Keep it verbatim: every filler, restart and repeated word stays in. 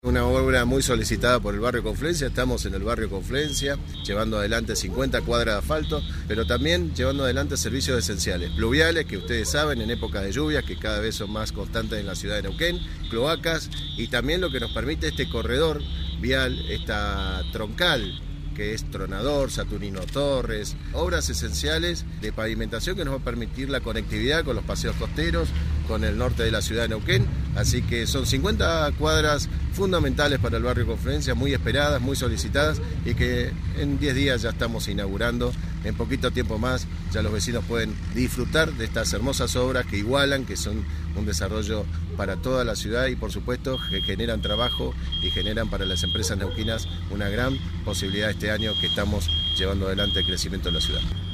Una obra muy solicitada por el barrio Confluencia. Estamos en el barrio Confluencia llevando adelante cincuenta cuadras de asfalto, pero también llevando adelante servicios esenciales, pluviales, que ustedes saben en época de lluvias, que cada vez son más constantes en la ciudad de Neuquén, cloacas, y también lo que nos permite este corredor vial, esta troncal, que es Tronador, Saturnino Torres, obras esenciales de pavimentación que nos va a permitir la conectividad con los paseos costeros, con el norte de la ciudad de Neuquén. Así que son cincuenta cuadras fundamentales para el barrio Confluencia, muy esperadas, muy solicitadas, y que en diez días ya estamos inaugurando. En poquito tiempo más ya los vecinos pueden disfrutar de estas hermosas obras que igualan, que son un desarrollo para toda la ciudad y por supuesto que generan trabajo y generan para las empresas neuquinas una gran posibilidad este año que estamos llevando adelante el crecimiento de la ciudad.